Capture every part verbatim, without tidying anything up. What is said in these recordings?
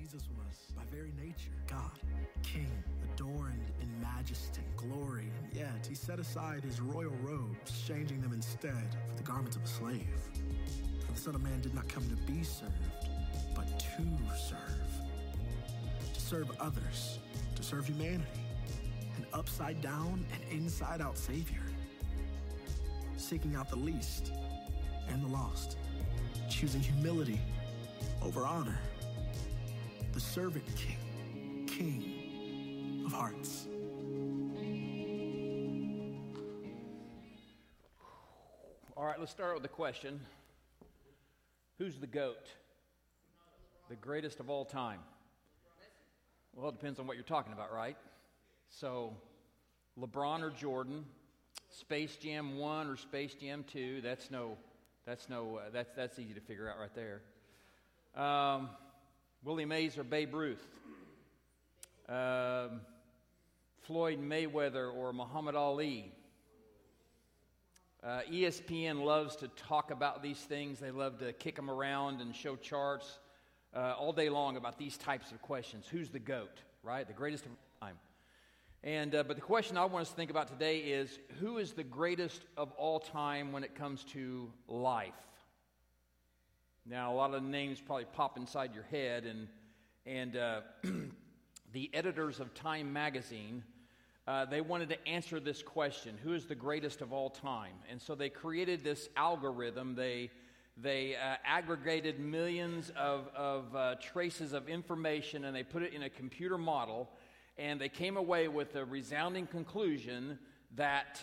Jesus was, by very nature, God, King, adorned in majesty, glory, and yet he set aside his royal robes, changing them instead for the garments of a slave. For the Son of Man did not come to be served, but to serve. To serve others, to serve humanity, an upside-down and inside-out Savior, seeking out the least and the lost, choosing humility over honor, the servant king, king of hearts. All right, let's start with the question. Who's the GOAT? The greatest of all time? Well, it depends on what you're talking about, right? So, LeBron or Jordan, Space Jam one or Space Jam two, that's no, that's no, uh, that's that's easy to figure out right there. Um, Willie Mays or Babe Ruth, um, Floyd Mayweather or Muhammad Ali. Uh, E S P N loves to talk about these things. They love to kick them around and show charts uh, all day long about these types of questions. Who's the GOAT, right? The greatest of all time. And, uh, but the question I want us to think about today is, who is the greatest of all time when it comes to life? Now, a lot of names probably pop inside your head, and, and uh, the editors of Time magazine, uh, they wanted to answer this question, who is the greatest of all time? And so they created this algorithm. They, they uh, aggregated millions of, of uh, traces of information, and they put it in a computer model. And they came away with a resounding conclusion that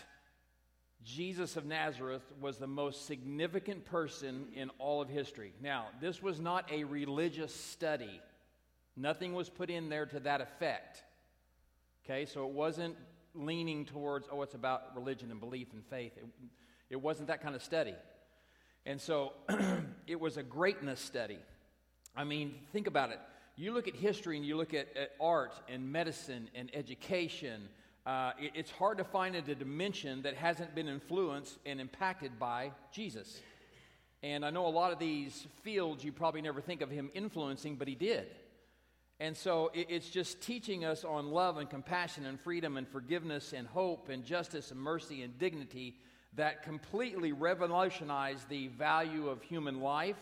Jesus of Nazareth was the most significant person in all of history. Now, this was not a religious study. Nothing was put in there to that effect. Okay, so it wasn't leaning towards, oh, it's about religion and belief and faith. It, it wasn't that kind of study. And so it was a greatness study. I mean, think about it. You look at history and you look at, at art and medicine and education, uh, it, it's hard to find a dimension that hasn't been influenced and impacted by Jesus. And I know a lot of these fields you probably never think of him influencing, but he did. And so it, it's just teaching us on love and compassion and freedom and forgiveness and hope and justice and mercy and dignity that completely revolutionized the value of human life,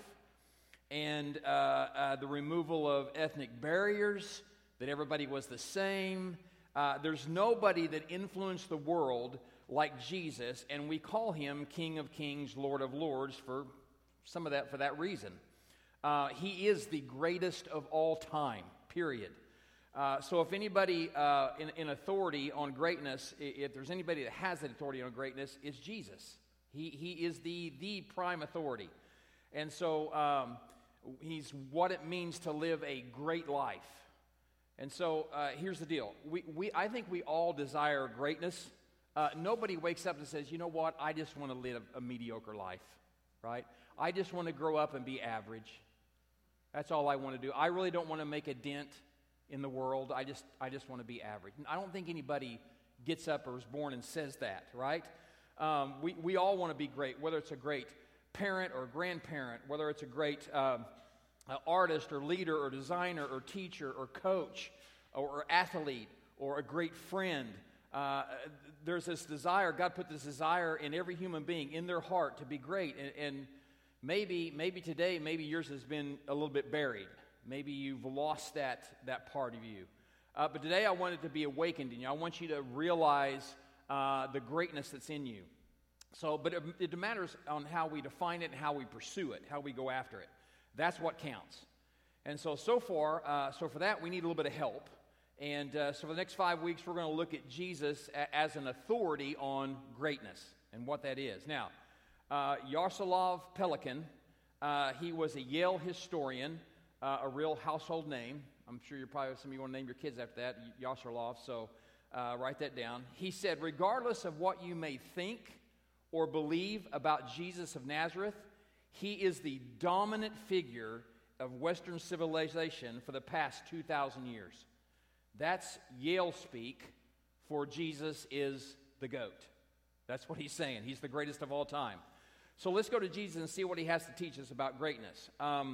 and uh, uh, the removal of ethnic barriers, that everybody was the same. Uh, there's nobody that influenced the world like Jesus, and we call him King of Kings, Lord of Lords for some of that, for that reason. Uh, he is the greatest of all time, period. Uh, so if anybody uh, in, in authority on greatness, if there's anybody that has that authority on greatness, it's Jesus. He, he is the, the prime authority. And so um, he's what it means to live a great life. And so uh, here's the deal. We, we, I think we all desire greatness. Uh, nobody wakes up and says, you know what, I just want to live a mediocre life, right? I just want to grow up and be average. That's all I want to do. I really don't want to make a dent in the world. I just, I just want to be average. And I don't think anybody gets up or is born and says that, right? Um, we, we all want to be great, whether it's a great parent or grandparent, whether it's a great um, uh, artist or leader or designer or teacher or coach or, or athlete or a great friend. Uh, there's this desire, God put this desire in every human being, in their heart, to be great. And, and maybe maybe today, maybe yours has been a little bit buried. Maybe you've lost that, that part of you. Uh, but today I want it to be awakened in you. I want you to realize uh, the greatness that's in you. So, but it, it matters on how we define it and how we pursue it, how we go after it. That's what counts. And so, so far, uh, so for that, we need a little bit of help. And uh, so for the next five weeks, we're going to look at Jesus a- as an authority on greatness and what that is. Now, uh, Yaroslav Pelikan, uh, he was a Yale historian, uh, a real household name. I'm sure you're probably, some of you want to name your kids after that, Yaroslav, so uh, write that down. He said, regardless of what you may think or believe about Jesus of Nazareth, he is the dominant figure of Western civilization for the past two thousand years. That's Yale speak for Jesus is the GOAT. That's what he's saying. He's the greatest of all time. So let's go to Jesus and see what he has to teach us about greatness. Um,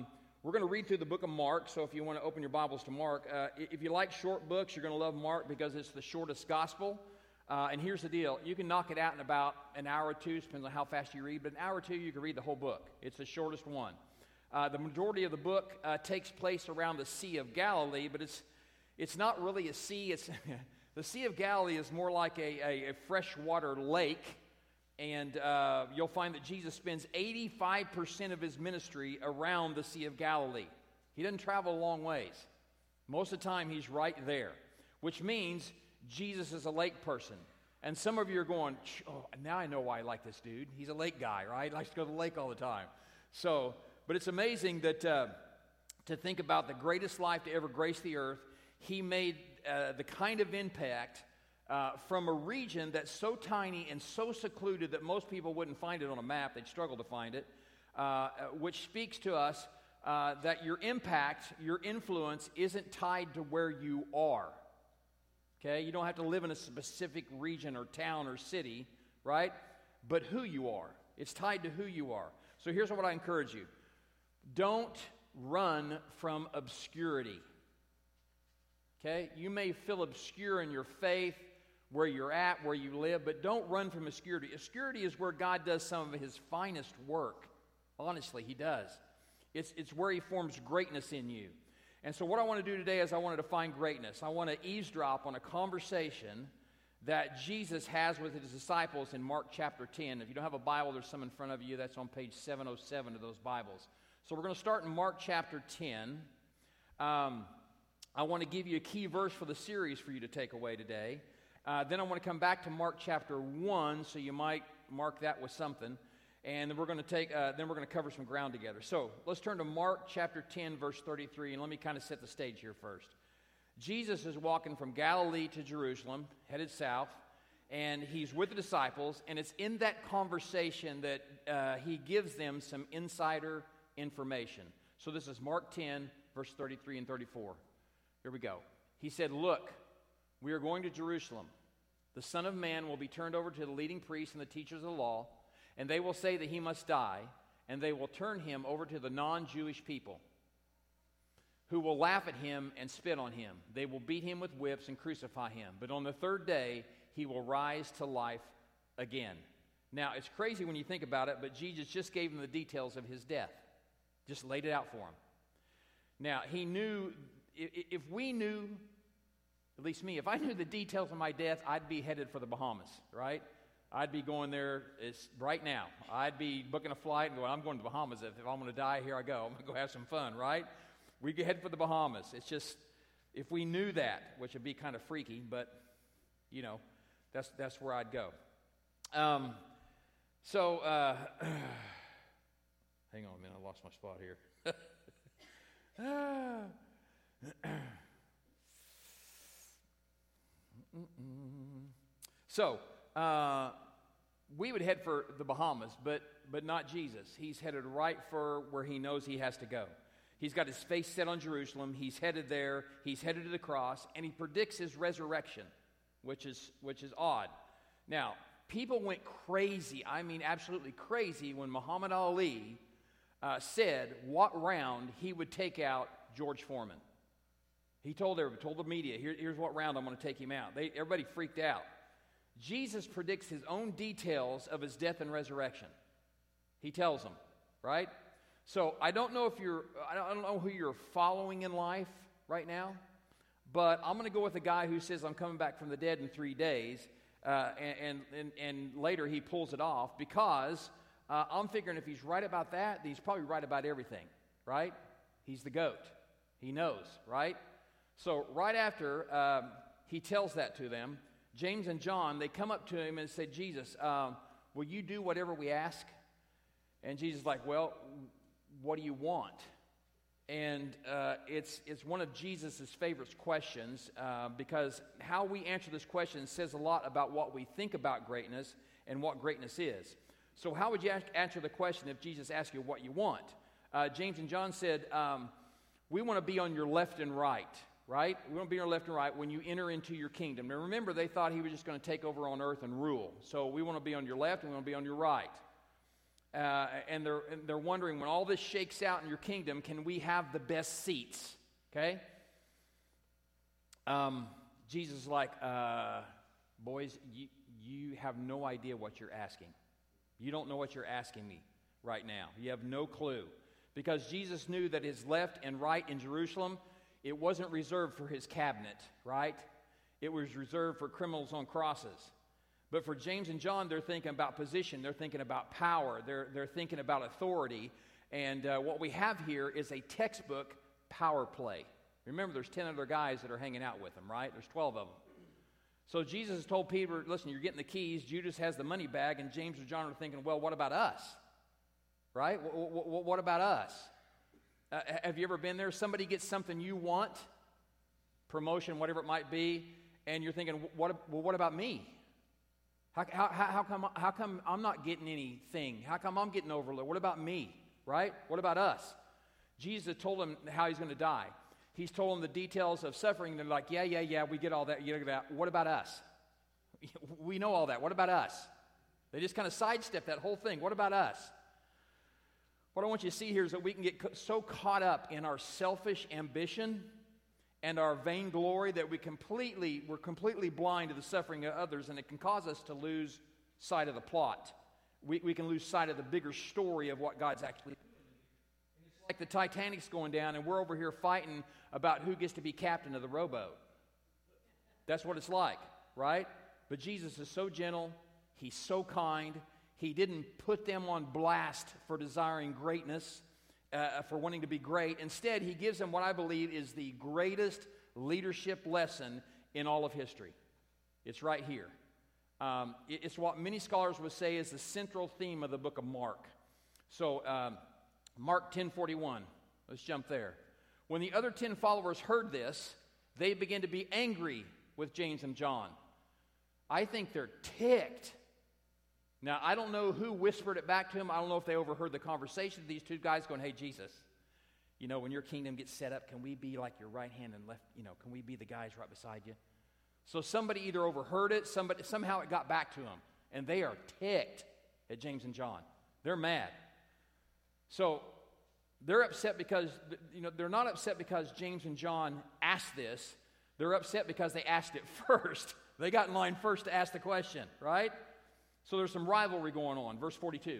We're going to read through the book of Mark, so if you want to open your Bibles to Mark, uh, if you like short books, you're going to love Mark because it's the shortest gospel. Uh, and here's the deal. You can knock it out in about an hour or two, depends on how fast you read, but an hour or two you can read the whole book. It's the shortest one. Uh, the majority of the book uh, takes place around the Sea of Galilee, but it's it's not really a sea. It's the Sea of Galilee is more like a, a, a freshwater lake. And uh, you'll find that Jesus spends eighty-five percent of his ministry around the Sea of Galilee. He doesn't travel a long ways. Most of the time, he's right there, which means Jesus is a lake person. And some of you are going, oh, now I know why I like this dude. He's a lake guy, right? He likes to go to the lake all the time. So, but it's amazing that uh, to think about the greatest life to ever grace the earth, he made uh, the kind of impact Uh, from a region that's so tiny and so secluded that most people wouldn't find it on a map. They'd struggle to find it, uh, which speaks to us uh, that your impact, your influence isn't tied to where you are. Okay? You don't have to live in a specific region or town or city, right? But who you are. It's tied to who you are. So here's what I encourage you. Don't run from obscurity. Okay? You may feel obscure in your faith, where you're at, where you live, but don't run from obscurity. Obscurity is where God does some of his finest work. Honestly, he does. It's, it's where he forms greatness in you. And so what I want to do today is I want to define greatness. I want to eavesdrop on a conversation that Jesus has with his disciples in Mark chapter ten. If you don't have a Bible, there's some in front of you. That's on page seven oh seven of those Bibles. So we're going to start in Mark chapter ten. Um, I want to give you a key verse for the series for you to take away today. Uh, then I want to come back to Mark chapter one, so you might mark that with something. And then we're going to take. Uh, then we're going to cover some ground together. So let's turn to Mark chapter ten, verse thirty-three, and let me kind of set the stage here first. Jesus is walking from Galilee to Jerusalem, headed south, and he's with the disciples, and it's in that conversation that uh, he gives them some insider information. So this is Mark ten, verse thirty-three and thirty-four. Here we go. He said, "Look, we are going to Jerusalem. The Son of Man will be turned over to the leading priests and the teachers of the law, and they will say that he must die, and they will turn him over to the non-Jewish people, who will laugh at him and spit on him. They will beat him with whips and crucify him. But on the third day, he will rise to life again." Now, it's crazy when you think about it, but Jesus just gave them the details of his death. Just laid it out for them. Now, he knew, if we knew, at least me, if I knew the details of my death, I'd be headed for the Bahamas, right? I'd be going there it's right now. I'd be booking a flight and going, I'm going to the Bahamas. If, if I'm going to die, here I go. I'm going to go have some fun, right? We get head for the Bahamas. It's just, if we knew that, which would be kind of freaky, but, you know, that's that's where I'd go. Um, so, uh, hang on a minute. I lost my spot here. So, uh, we would head for the Bahamas, but but not Jesus. He's headed right for where he knows he has to go. He's got his face set on Jerusalem. He's headed there. He's headed to the cross, and he predicts his resurrection, which is which is odd. Now, people went crazy. I mean, absolutely crazy when Muhammad Ali uh, said what round he would take out George Foreman. He told everybody, told the media, Here, here's what round I'm going to take him out. They, everybody freaked out. Jesus predicts his own details of his death and resurrection. He tells them, right? So I don't know if you're, I don't know who you're following in life right now, but I'm going to go with a guy who says I'm coming back from the dead in three days, uh, and, and, and later he pulls it off because uh, I'm figuring if he's right about that, then he's probably right about everything, right? He's the GOAT. He knows, right? So right after um, he tells that to them, James and John, they come up to him and say, Jesus, um, will you do whatever we ask? And Jesus is like, well, what do you want? And uh, it's it's one of Jesus' favorite questions uh, because how we answer this question says a lot about what we think about greatness and what greatness is. So how would you ask, answer the question if Jesus asked you what you want? Uh, James and John said, um, we want to be on your left and right. Right? We want to be on your left and right when you enter into your kingdom. Now remember, they thought he was just going to take over on earth and rule. So we want to be on your left and we want to be on your right. uh, and, they're, and they're wondering, when all this shakes out in your kingdom, can we have the best seats? Okay? Um, Jesus is like, uh, boys, you, you have no idea what you're asking. You don't know what you're asking me right now. You have no clue. Because Jesus knew that his left and right in Jerusalem, it wasn't reserved for his cabinet, right? It was reserved for criminals on crosses. But for James and John, they're thinking about position. They're thinking about power. They're, they're thinking about authority. And uh, what we have here is a textbook power play. Remember, there's ten other guys that are hanging out with him, right? There's twelve of them. So Jesus has told Peter, listen, you're getting the keys. Judas has the money bag. And James or John are thinking, well, what about us? Right? W- w- what about us? Uh, have you ever been there? Somebody gets something you want, promotion, whatever it might be, and you're thinking, what, well, what about me? How, how, how, come, how come I'm not getting anything? How come I'm getting overlooked? What about me? Right? What about us? Jesus told them how he's going to die. He's told them the details of suffering. They're like, yeah, yeah, yeah, we get all that. You get that. What about us? We know all that. What about us? They just kind of sidestep that whole thing. What about us? What I want you to see here is that we can get so caught up in our selfish ambition and our vainglory that we completely, we're completely blind to the suffering of others, and it can cause us to lose sight of the plot. We, we can lose sight of the bigger story of what God's actually doing. It's like the Titanic's going down, and we're over here fighting about who gets to be captain of the rowboat. That's what it's like, right? But Jesus is so gentle. He's so kind. He didn't put them on blast for desiring greatness, uh, for wanting to be great. Instead, he gives them what I believe is the greatest leadership lesson in all of history. It's right here. Um, it, it's what many scholars would say is the central theme of the book of Mark. So, um, Mark ten forty-one. Let's jump there. When the other ten followers heard this, they began to be angry with James and John. I think they're ticked. Now, I don't know who whispered it back to him. I don't know if they overheard the conversation of these two guys going, hey, Jesus, you know, when your kingdom gets set up, can we be like your right hand and left, you know, can we be the guys right beside you? So somebody either overheard it, somebody somehow it got back to them, and they are ticked at James and John. They're mad. So they're upset because, you know, they're not upset because James and John asked this. They're upset because they asked it first. They got in line first to ask the question, right? So there's some rivalry going on. Verse forty-two.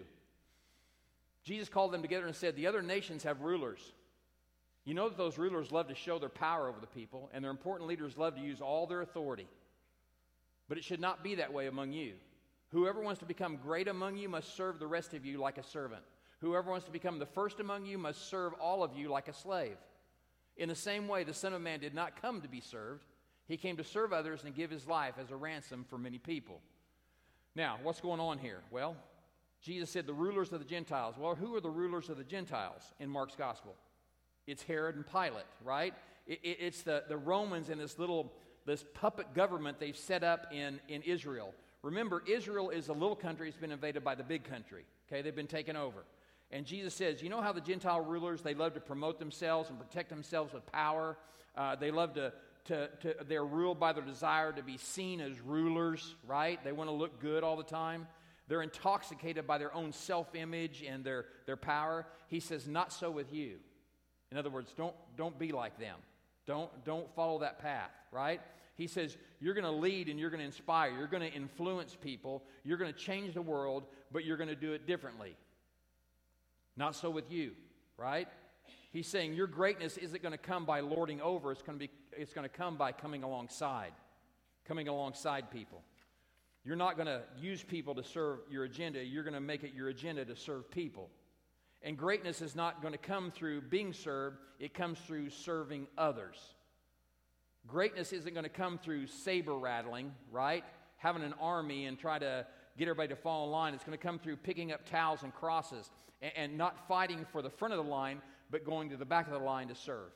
Jesus called them together and said, the other nations have rulers. You know that those rulers love to show their power over the people, and their important leaders love to use all their authority. But it should not be that way among you. Whoever wants to become great among you must serve the rest of you like a servant. Whoever wants to become the first among you must serve all of you like a slave. In the same way, the Son of Man did not come to be served. He came to serve others and give his life as a ransom for many people. Now, what's going on here? Well, Jesus said the rulers of the Gentiles. Well, who are the rulers of the Gentiles in Mark's gospel? It's Herod and Pilate, right? It, it, it's the, the Romans and this little, this puppet government they've set up in, in Israel. Remember, Israel is a little country. It's been invaded by the big country. Okay, they've been taken over. And Jesus says, you know how the Gentile rulers, they love to promote themselves and protect themselves with power? Uh, they love to... To, to, they're ruled by their desire to be seen as rulers, right? They want to look good all the time. They're intoxicated by their own self-image and their, their power. He says, not so with you. In other words, don't, don't be like them. Don't, don't follow that path, right? He says, you're going to lead and you're going to inspire. You're going to influence people. You're going to change the world, but you're going to do it differently. Not so with you, right? He's saying your greatness isn't going to come by lording over. It's going to be, it's going to come by coming alongside, coming alongside people. You're not going to use people to serve your agenda. You're going to make it your agenda to serve people. And greatness is not going to come through being served. It comes through serving others. Greatness isn't going to come through saber rattling, right? Having an army and try to get everybody to fall in line. It's going to come through picking up towels and crosses and, and not fighting for the front of the line, but going to the back of the line to serve.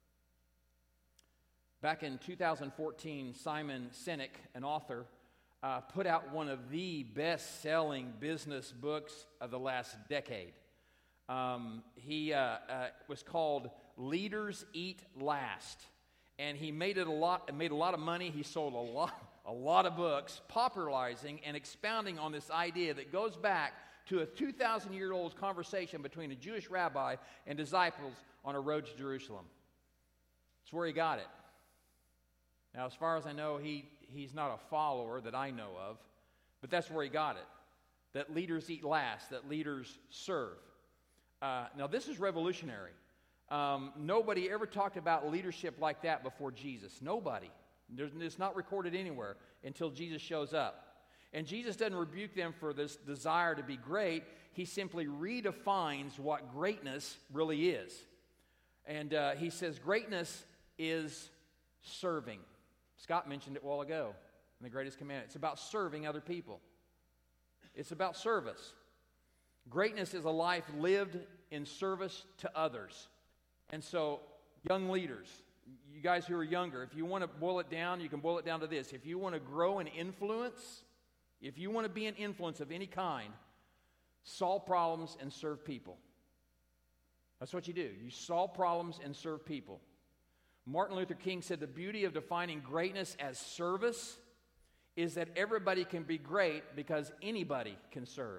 Back in two thousand fourteen, Simon Sinek, an author, uh, put out one of the best-selling business books of the last decade. Um, he uh, uh, was called Leaders Eat Last, and he made it a lot. Made a lot of money. He sold a lot, a lot of books, popularizing and expounding on this idea that goes back to a two thousand year old conversation between a Jewish rabbi and disciples on a road to Jerusalem. That's where he got it. Now, as far as I know, he, he's not a follower that I know of, but that's where he got it. That leaders eat last, that leaders serve. Uh, now, this is revolutionary. Um, nobody ever talked about leadership like that before Jesus. Nobody. There's, it's not recorded anywhere until Jesus shows up. And Jesus doesn't rebuke them for this desire to be great. He simply redefines what greatness really is. And uh, he says greatness is serving. Scott mentioned it a while ago in the greatest commandment. It's about serving other people. It's about service. Greatness is a life lived in service to others. And so, young leaders, you guys who are younger, if you want to boil it down, you can boil it down to this. If you want to grow in influence, if you want to be an influence of any kind, solve problems and serve people. That's what you do. You solve problems and serve people. Martin Luther King said the beauty of defining greatness as service is that everybody can be great because anybody can serve.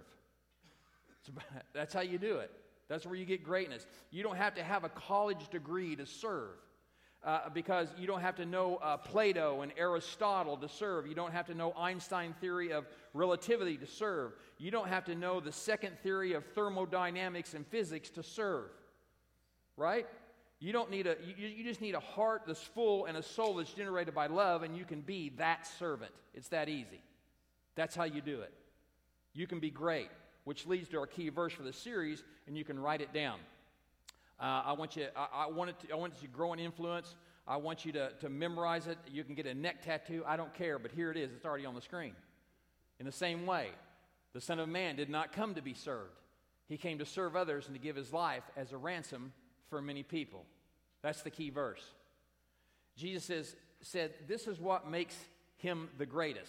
That's how you do it. That's where you get greatness. You don't have to have a college degree to serve uh, because you don't have to know uh, Plato and Aristotle to serve. You don't have to know Einstein theory of relativity to serve. You don't have to know the second theory of thermodynamics and physics to serve. Right? You don't need a, you, you just need a heart that's full and a soul that's generated by love, and you can be that servant. It's that easy. That's how you do it. You can be great, which leads to our key verse for the series, and you can write it down. Uh, I want you, I, I want it to, I want you to grow in influence. I want you to, to memorize it. You can get a neck tattoo. I don't care, but here it is. It's already on the screen. In the same way, the Son of Man did not come to be served. He came to serve others and to give his life as a ransom for many people. That's the key verse. Jesus says, said, this is what makes him the greatest.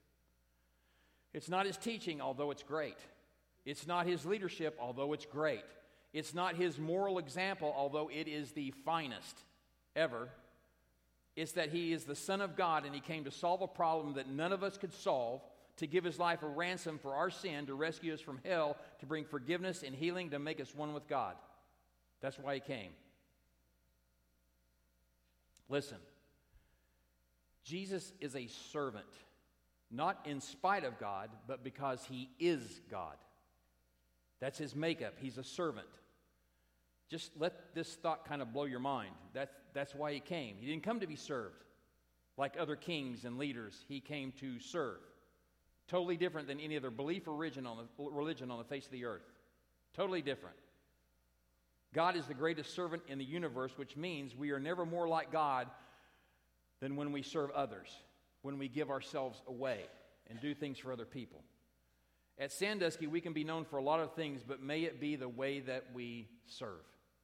It's not his teaching, although it's great. It's not his leadership, although it's great. It's not his moral example, although it is the finest ever. It's that he is the Son of God, and he came to solve a problem that none of us could solve, to give his life a ransom for our sin, to rescue us from hell, to bring forgiveness and healing, to make us one with God. That's why he came. Listen, Jesus is a servant, not in spite of God, but because he is God. That's his makeup. He's a servant. Just let this thought kind of blow your mind. That's, that's why he came. He didn't come to be served like other kings and leaders. He came to serve. Totally different than any other belief or religion on the, religion on the face of the earth. Totally different. God is the greatest servant in the universe, which means we are never more like God than when we serve others, when we give ourselves away and do things for other people. At Sandusky, we can be known for a lot of things, but may it be the way that we serve.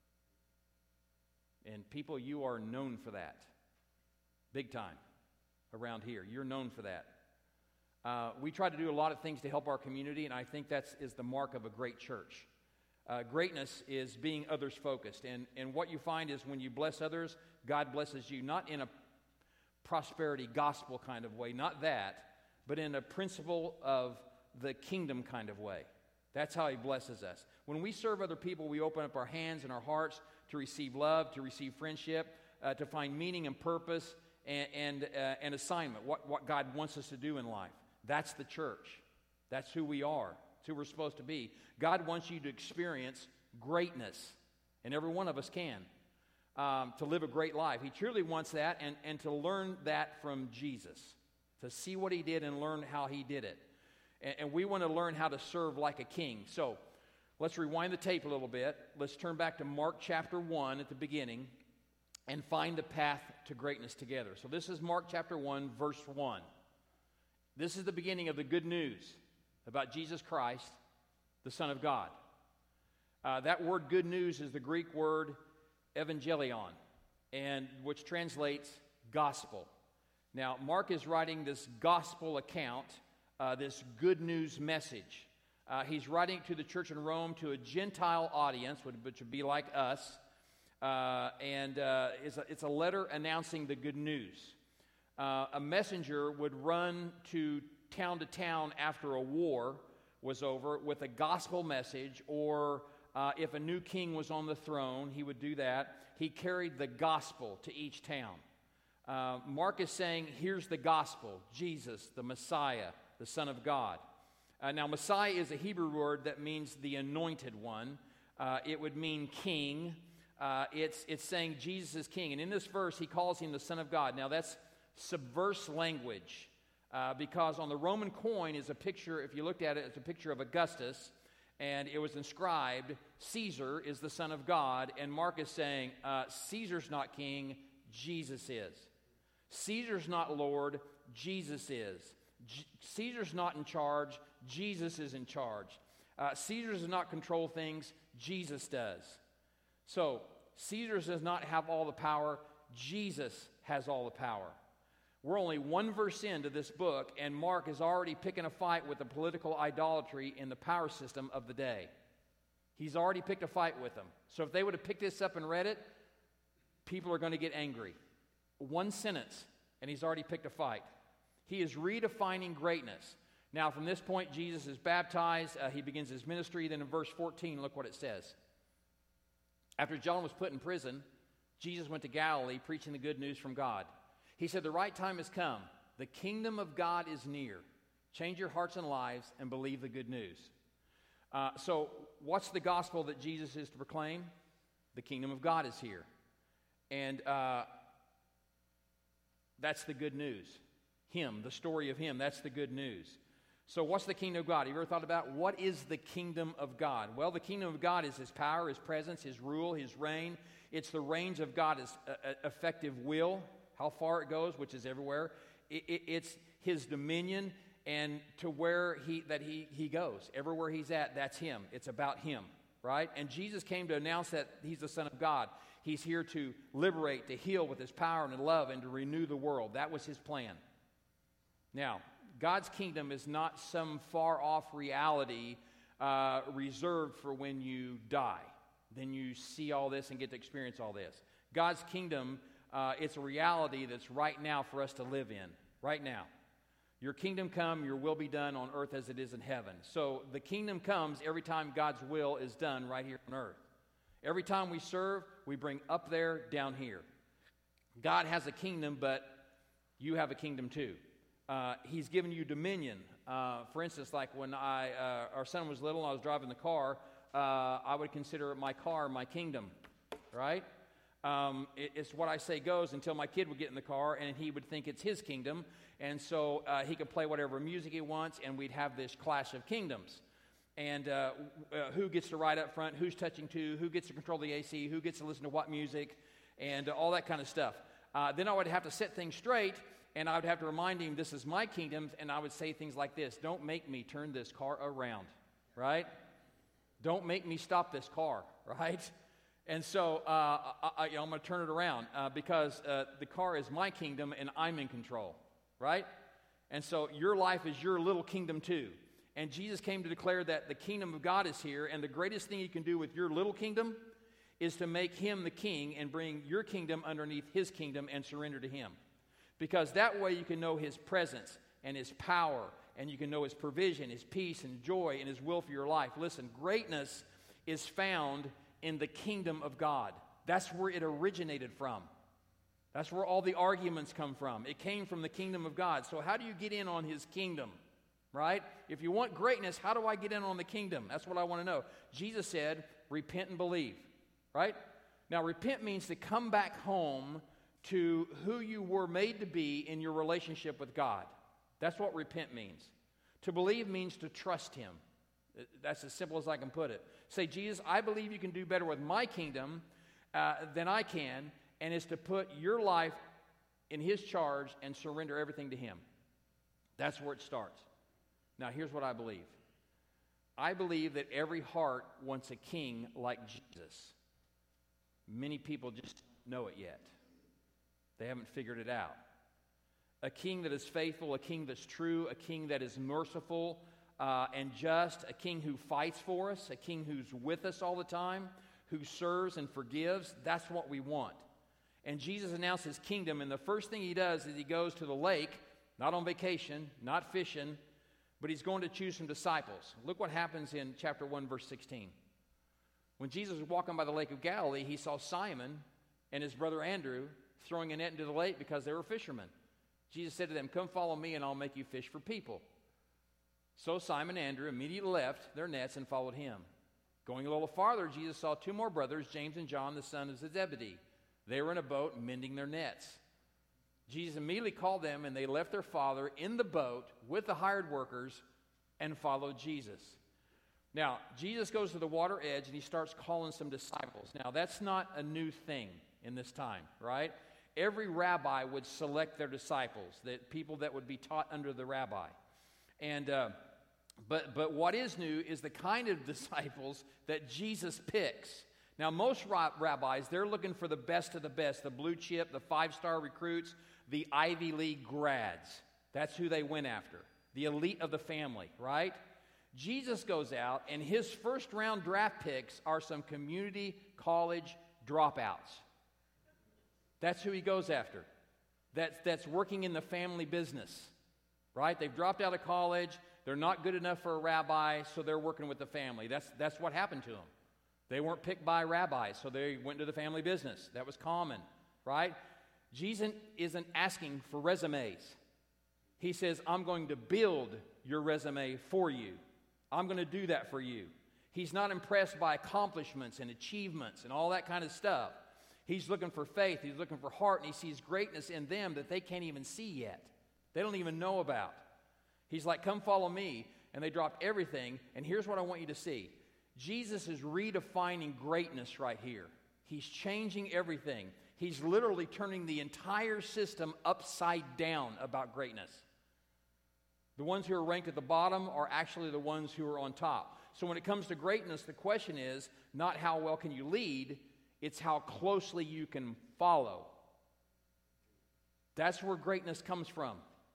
And people, you are known for that. Big time around here. You're known for that. Uh, we try to do a lot of things to help our community, and I think that is the mark of a great church. Uh, greatness is being others-focused. And, and what you find is when you bless others, God blesses you, not in a prosperity gospel kind of way, not that, but in a principle of the kingdom kind of way. That's how he blesses us. When we serve other people, we open up our hands and our hearts to receive love, to receive friendship, uh, to find meaning and purpose and and, uh, and assignment, what, what God wants us to do in life. That's the church. That's who we are. It's who we're supposed to be. God wants you to experience greatness, and every one of us can, um, to live a great life. He truly wants that, and, and to learn that from Jesus, to see what he did and learn how he did it. And, and we want to learn how to serve like a king. So let's rewind the tape a little bit. Let's turn back to Mark chapter one at the beginning and find the path to greatness together. So this is Mark chapter one, verse one. This is the beginning of the good news about Jesus Christ, the Son of God. Uh, that word good news is the Greek word evangelion, and which translates gospel. Now, Mark is writing this gospel account, uh, this good news message. Uh, he's writing to the church in Rome, to a Gentile audience, which would be like us, uh, and uh, it's, a, it's a letter announcing the good news. Uh, a messenger would run to town to town after a war, was over with a gospel message, or uh, if a new king was on the throne, he would do that. He carried the gospel to each town. Uh, Mark is saying, here's the gospel, Jesus, the Messiah, the Son of God. Uh, now, Messiah is a Hebrew word that means the anointed one. Uh, it would mean king. Uh, it's, it's saying Jesus is king. And in this verse, he calls him the Son of God. Now, that's subverse language uh, because on the Roman coin is a picture, if you looked at it, it's a picture of Augustus, and it was inscribed, Caesar is the Son of God. And Mark is saying, uh, Caesar's not king, Jesus is. Caesar's not Lord, Jesus is. G- Caesar's not in charge, Jesus is in charge. Uh, Caesar does not control things, Jesus does. So, Caesar does not have all the power, Jesus has all the power. We're only one verse into this book, and Mark is already picking a fight with the political idolatry in the power system of the day. He's already picked a fight with them. So if they would have picked this up and read it, people are going to get angry. One sentence, and he's already picked a fight. He is redefining greatness. Now, from this point, Jesus is baptized. Uh, he begins his ministry. Then in verse fourteen, look what it says. After John was put in prison, Jesus went to Galilee preaching the good news from God. He said, the right time has come. The kingdom of God is near. Change your hearts and lives and believe the good news. Uh, so what's the gospel that Jesus is to proclaim? The kingdom of God is here. And uh, that's the good news. Him, the story of him, that's the good news. So what's the kingdom of God? Have you ever thought about what is the kingdom of God? Well, the kingdom of God is his power, his presence, his rule, his reign. It's the reigns of God, his uh, effective will, how far it goes, which is everywhere. It, it, it's his dominion and to where he that he, he goes. Everywhere he's at, that's him. It's about him, right? And Jesus came to announce that he's the Son of God. He's here to liberate, to heal with his power and love, and to renew the world. That was his plan. Now, God's kingdom is not some far-off reality uh, reserved for when you die. Then you see all this and get to experience all this. God's kingdom, uh, it's a reality that's right now for us to live in, right now. Your kingdom come, your will be done on earth as it is in heaven. So the kingdom comes every time God's will is done right here on earth. Every time we serve, we bring up there, down here. God has a kingdom, but you have a kingdom too. Uh, he's given you dominion. Uh, for instance, like when I, uh, our son was little and I was driving the car, uh, I would consider my car my kingdom, right? Um, it, it's what I say goes until my kid would get in the car and he would think it's his kingdom. And so uh, he could play whatever music he wants and we'd have this clash of kingdoms. And uh, uh, who gets to ride up front, who's touching to, who gets to control the A C, who gets to listen to what music, and uh, all that kind of stuff. Uh, then I would have to set things straight. And I would have to remind him, this is my kingdom, and I would say things like this: don't make me turn this car around, right? Don't make me stop this car, right? And so uh, I, I, I'm going to turn it around uh, because uh, the car is my kingdom, and I'm in control, right? And so your life is your little kingdom too. And Jesus came to declare that the kingdom of God is here, and the greatest thing you can do with your little kingdom is to make him the king and bring your kingdom underneath his kingdom and surrender to him. Because that way you can know his presence and his power, and you can know his provision, his peace and joy, and his will for your life. Listen, greatness is found in the kingdom of God. That's where it originated from. That's where all the arguments come from. It came from the kingdom of God. So how do you get in on his kingdom, right? If you want greatness, how do I get in on the kingdom? That's what I want to know. Jesus said, repent and believe, right? Now, repent means to come back home to who you were made to be in your relationship with God. That's what repent means. To believe means to trust him. That's as simple as I can put it. Say, Jesus, I believe you can do better with my kingdom uh, than I can, and it's to put your life in his charge and surrender everything to him. That's where it starts. Now, here's what I believe. I believe that every heart wants a king like Jesus. Many people just know it yet. They haven't figured it out. A king that is faithful, a king that's true, a king that is merciful uh, and just, a king who fights for us, a king who's with us all the time, who serves and forgives. That's what we want. And Jesus announced his kingdom, and the first thing he does is he goes to the lake, not on vacation, not fishing, but he's going to choose some disciples. Look what happens in chapter one, verse sixteen. When Jesus was walking by the lake of Galilee, he saw Simon and his brother Andrew throwing a net into the lake because they were fishermen. Jesus said to them, "Come follow me and I'll make you fish for people." So Simon and Andrew immediately left their nets and followed him. Going a little farther, Jesus saw two more brothers, James and John, the son of Zebedee. They were in a boat mending their nets. Jesus immediately called them, and they left their father in the boat with the hired workers and followed Jesus. Now, Jesus goes to the water edge, and he starts calling some disciples. Now, that's not a new thing in this time, right? Every rabbi would select their disciples, that people that would be taught under the rabbi. And uh, but but what is new is the kind of disciples that Jesus picks. Now, most rabbis, they're looking for the best of the best, the blue chip, the five-star recruits, the Ivy League grads. That's who they went after, the elite of the family, right? Jesus goes out, and his first-round draft picks are some community college dropouts. That's who he goes after. That's, that's working in the family business, right? They've dropped out of college. They're not good enough for a rabbi, so they're working with the family. That's, that's what happened to them. They weren't picked by rabbis, so they went into the family business. That was common, right? Jesus isn't asking for resumes. He says, I'm going to build your resume for you. I'm going to do that for you. He's not impressed by accomplishments and achievements and all that kind of stuff. He's looking for faith. He's looking for heart, and he sees greatness in them that they can't even see yet. They don't even know about. He's like, come follow me. And they dropped everything, and here's what I want you to see. Jesus is redefining greatness right here. He's changing everything. He's literally turning the entire system upside down about greatness. The ones who are ranked at the bottom are actually the ones who are on top. So when it comes to greatness, the question is not how well can you lead, it's how closely you can follow. That's where greatness comes from,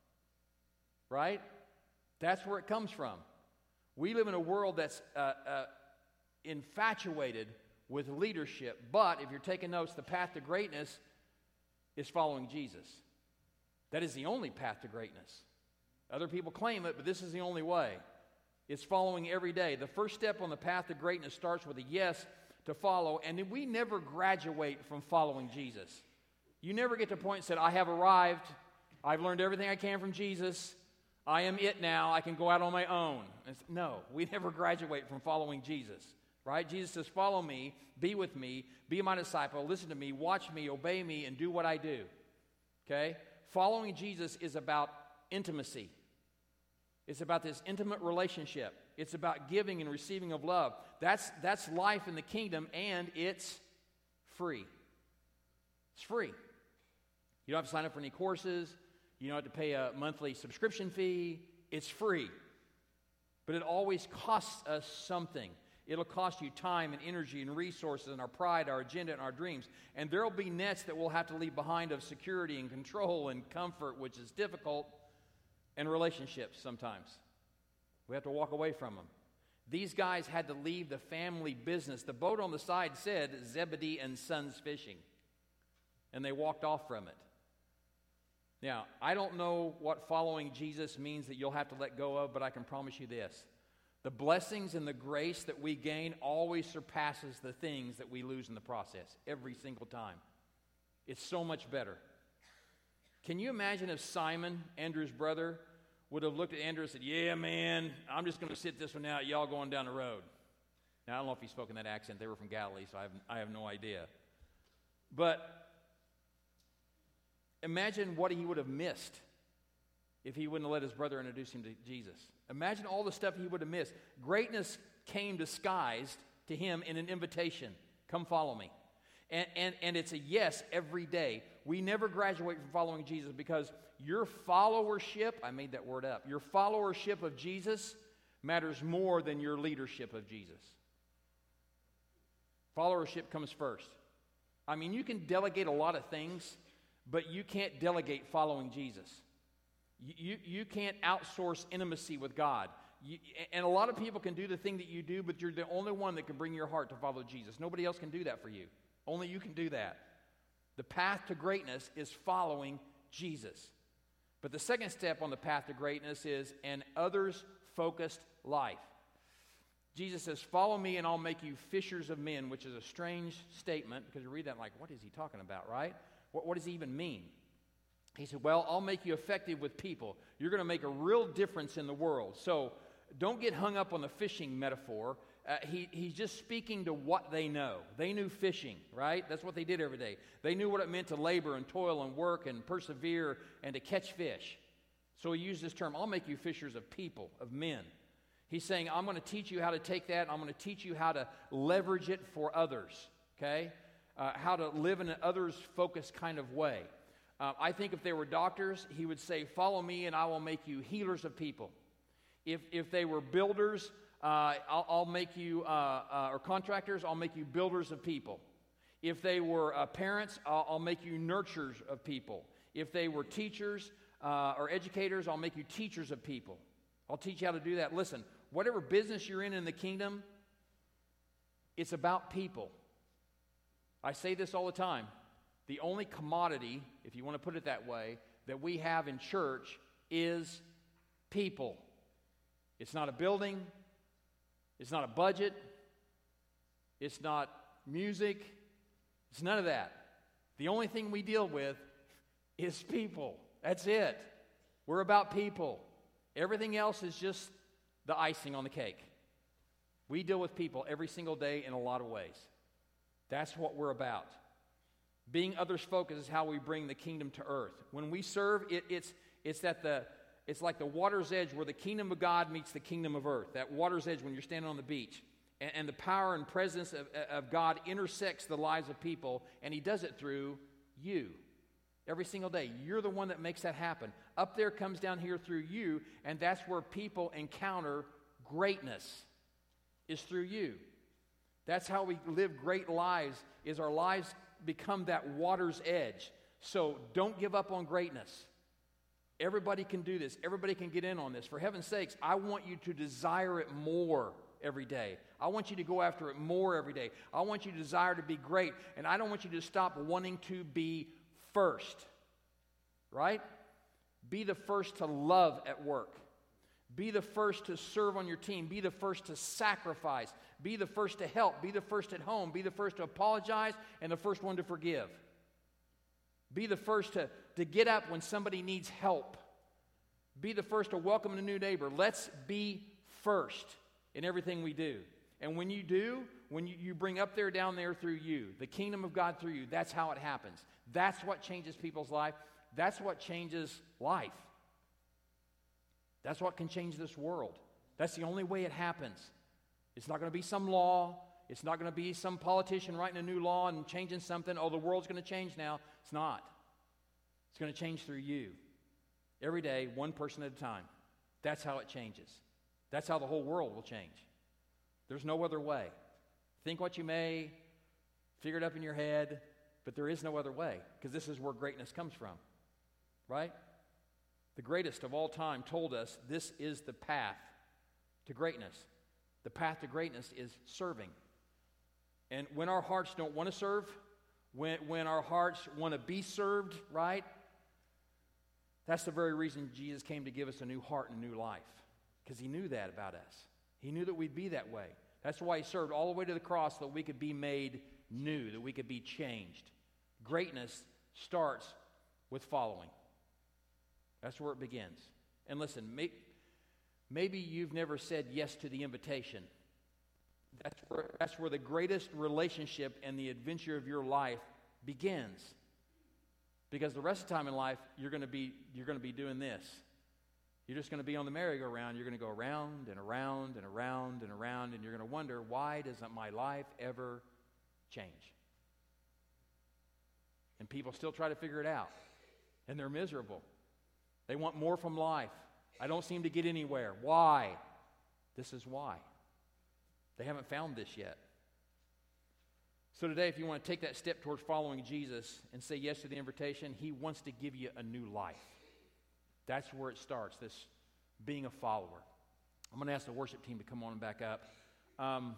right? That's where it comes from. We live in a world that's uh, uh, infatuated with leadership, but if you're taking notes, the path to greatness is following Jesus. That is the only path to greatness. Other people claim it, but this is the only way. It's following every day. The first step on the path to greatness starts with a yes to follow, and we never graduate from following Jesus. You never get to a point and say, I have arrived, I've learned everything I can from Jesus, I am it now, I can go out on my own. It's, no, we never graduate from following Jesus, right? Jesus says, follow me, be with me, be my disciple, listen to me, watch me, obey me, and do what I do, okay? Following Jesus is about intimacy. It's about this intimate relationship. It's about giving and receiving of love. That's, that's life in the kingdom, and it's free. It's free. You don't have to sign up for any courses. You don't have to pay a monthly subscription fee. It's free. But it always costs us something. It'll cost you time and energy and resources and our pride, our agenda, and our dreams. And there will be nets that we'll have to leave behind of security and control and comfort, which is difficult, and relationships sometimes. We have to walk away from them. These guys had to leave the family business. The boat on the side said Zebedee and Sons Fishing. And they walked off from it. Now, I don't know what following Jesus means that you'll have to let go of, but I can promise you this. The blessings and the grace that we gain always surpasses the things that we lose in the process, every single time. It's so much better. Can you imagine if Simon, Andrew's brother, would have looked at Andrew and said, yeah, man, I'm just going to sit this one out, y'all going down the road. Now, I don't know if he spoke in that accent. They were from Galilee, so I have, I have no idea. But imagine what he would have missed if he wouldn't have let his brother introduce him to Jesus. Imagine all the stuff he would have missed. Greatness came disguised to him in an invitation. Come follow me. And, and, and it's a yes every day. We never graduate from following Jesus because your followership, I made that word up, your followership of Jesus matters more than your leadership of Jesus. Followership comes first. I mean, you can delegate a lot of things, but you can't delegate following Jesus. You, you, you can't outsource intimacy with God. You, and a lot of people can do the thing that you do, but you're the only one that can bring your heart to follow Jesus. Nobody else can do that for you. Only you can do that. The path to greatness is following Jesus. But the second step on the path to greatness is an others-focused life. Jesus says, follow me and I'll make you fishers of men, which is a strange statement because you read that like, what is he talking about, right? What, what does he even mean? He said, well, I'll make you effective with people. You're going to make a real difference in the world. So don't get hung up on the fishing metaphor. Uh, he, he's just speaking to what they know. They knew fishing, right? That's what they did every day. They knew what it meant to labor and toil and work and persevere and to catch fish. So he used this term, I'll make you fishers of people, of men. He's saying, I'm going to teach you how to take that. I'm going to teach you how to leverage it for others, okay? Uh, how to live in an others-focused kind of way. Uh, I think if they were doctors, he would say, follow me and I will make you healers of people. If, if they were builders, uh, I'll, I'll make you, uh, uh, or contractors, I'll make you builders of people. If they were uh, parents, I'll, I'll make you nurturers of people. If they were teachers uh, or educators, I'll make you teachers of people. I'll teach you how to do that. Listen, whatever business you're in in the kingdom, it's about people. I say this all the time. The only commodity, if you want to put it that way, that we have in church is people. It's not a building. It's not a budget. It's not music. It's none of that. The only thing we deal with is people. That's it. We're about people. Everything else is just the icing on the cake. We deal with people every single day in a lot of ways. That's what we're about. Being others-focused is how we bring the kingdom to earth. When we serve, it, it's it's at the it's like the water's edge where the kingdom of God meets the kingdom of earth. That water's edge when you're standing on the beach, and, and the power and presence of, of God intersects the lives of people, and He does it through you. Every single day, you're the one that makes that happen. Up there comes down here through you, and that's where people encounter greatness, is through you. That's how we live great lives, is our lives become that water's edge. So don't give up on greatness. Everybody can do this. Everybody can get in on this. For heaven's sakes, I want you to desire it more every day. I want you to go after it more every day. I want you to desire to be great, and I don't want you to stop wanting to be first, right? Be the first to love at work. Be the first to serve on your team. Be the first to sacrifice. Be the first to help. Be the first at home. Be the first to apologize and the first one to forgive. Be the first to, to get up when somebody needs help. Be the first to welcome a new neighbor. Let's be first in everything we do. And when you do, when you, you bring up there, down there through you, the kingdom of God through you, that's how it happens. That's what changes people's life. That's what changes life. That's what can change this world. That's the only way it happens. It's not going to be some law. It's not going to be some politician writing a new law and changing something. Oh, the world's going to change now. It's not. It's going to change through you. Every day, one person at a time. That's how it changes. That's how the whole world will change. There's no other way. Think what you may, figure it up in your head, but there is no other way, because this is where greatness comes from, right? The greatest of all time told us this is the path to greatness. The path to greatness is serving. And when our hearts don't want to serve, when, when our hearts want to be served, right? That's the very reason Jesus came to give us a new heart and a new life, because He knew that about us. He knew that we'd be that way. That's why He served all the way to the cross, so that we could be made new, that we could be changed. Greatness starts with following. That's where it begins. And listen, may, maybe you've never said yes to the invitation. That's where, that's where the greatest relationship and the adventure of your life begins. Because the rest of the time in life, you're going to be you're going to be doing this. You're just going to be on the merry-go-round. You're going to go around and around and around and around, and you're going to wonder, why doesn't my life ever change? And people still try to figure it out, and they're miserable. They want more from life. I don't seem to get anywhere. Why? This is why. They haven't found this yet. So today, if you want to take that step towards following Jesus and say yes to the invitation, He wants to give you a new life. That's where it starts, this being a follower. I'm going to ask the worship team to come on and back up. Um,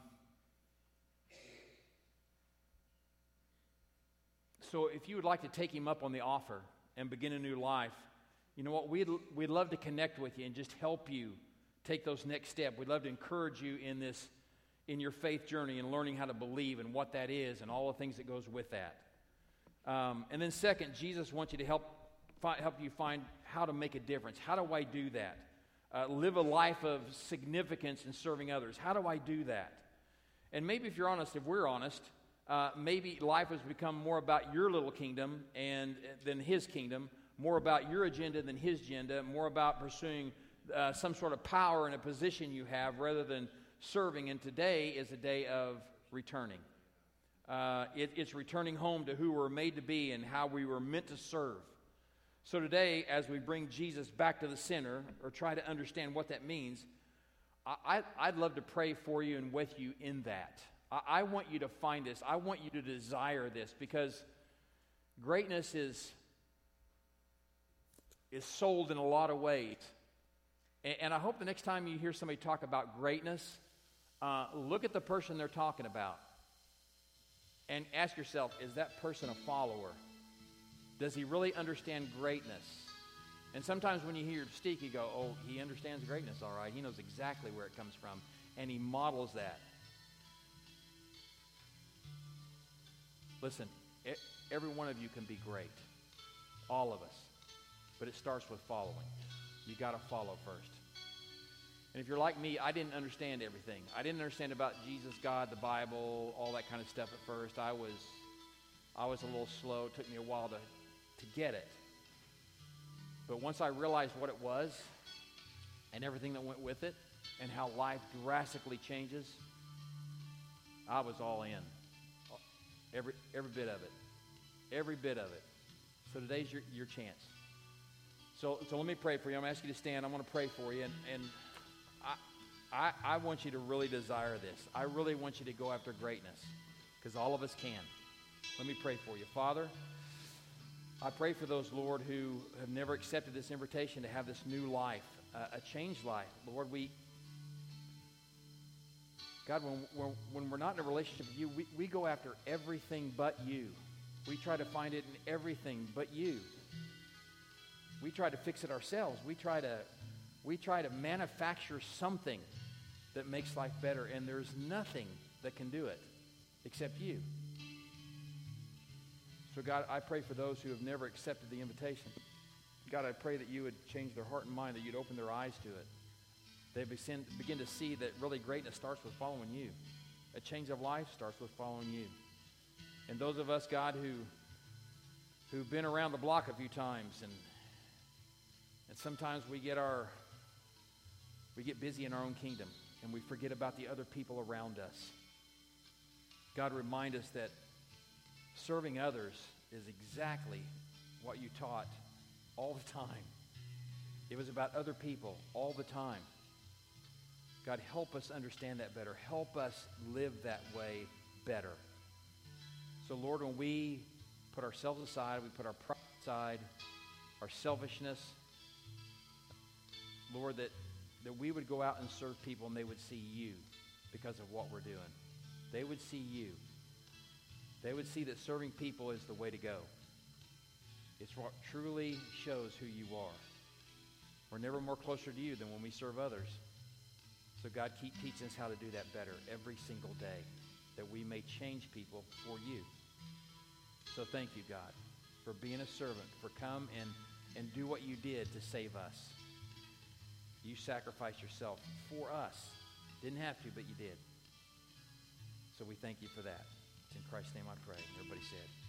so if you would like to take him up on the offer and begin a new life, you know what, we'd, we'd love to connect with you and just help you take those next steps. We'd love to encourage you in this, in your faith journey and learning how to believe and what that is and all the things that goes with that. Um, and then second, Jesus wants you to help fi- help you find how to make a difference. How do I do that? Uh, live a life of significance in serving others. How do I do that? And maybe if you're honest, if we're honest, uh, maybe life has become more about your little kingdom and than his kingdom, more about your agenda than his agenda, more about pursuing uh, some sort of power and a position you have rather than serving. And today is a day of returning. Uh, it, it's returning home to who we're made to be and how we were meant to serve. So today, as we bring Jesus back to the center, or try to understand what that means, I, I, I'd love to pray for you and with you in that. I, I want you to find this. I want you to desire this, because greatness is, is sold in a lot of ways. And, and I hope the next time you hear somebody talk about greatness, uh, look at the person they're talking about. And ask yourself, is that person a follower? Does he really understand greatness? And sometimes when you hear Steve, you go, oh, he understands greatness, all right. He knows exactly where it comes from, and he models that. Listen, every one of you can be great, all of us, but it starts with following. You got to follow first. And if you're like me, I didn't understand everything. I didn't understand about Jesus, God, the Bible, all that kind of stuff at first. I was I was a little slow. It took me a while to, to get it. But once I realized what it was and everything that went with it and how life drastically changes, I was all in. Every every bit of it. Every bit of it. So today's your, your chance. So so let me pray for you. I'm going to ask you to stand. I'm going to pray for you. And, and I, I, I want you to really desire this. I really want you to go after greatness, because all of us can. Let me pray for you. Father, I pray for those, Lord, who have never accepted this invitation to have this new life, uh, a changed life. Lord, we, God, when, when, when we're not in a relationship with you, we, we go after everything but you. We try to find it in everything but you. We try to fix it ourselves. We try to, we try to manufacture something that makes life better, and there's nothing that can do it except you. So, God, I pray for those who have never accepted the invitation. God, I pray that you would change their heart and mind, that you'd open their eyes to it. They begin to see that really greatness starts with following you. A change of life starts with following you. And those of us, God, who, who've been around the block a few times, and and sometimes we get our we get busy in our own kingdom, and we forget about the other people around us. God, remind us that serving others is exactly what you taught all the time. It was about other people all the time. God, help us understand that better. Help us live that way better. So, Lord, when we put ourselves aside, we put our pride aside, our selfishness, Lord, that, that we would go out and serve people and they would see you because of what we're doing. They would see you. They would see that serving people is the way to go. It's what truly shows who you are. We're never more closer to you than when we serve others. So God, keep teaching us how to do that better every single day, that we may change people for you. So thank you, God, for being a servant, for come and, and do what you did to save us. You sacrificed yourself for us. Didn't have to, but you did. So we thank you for that. It's in Christ's name I pray. Everybody said.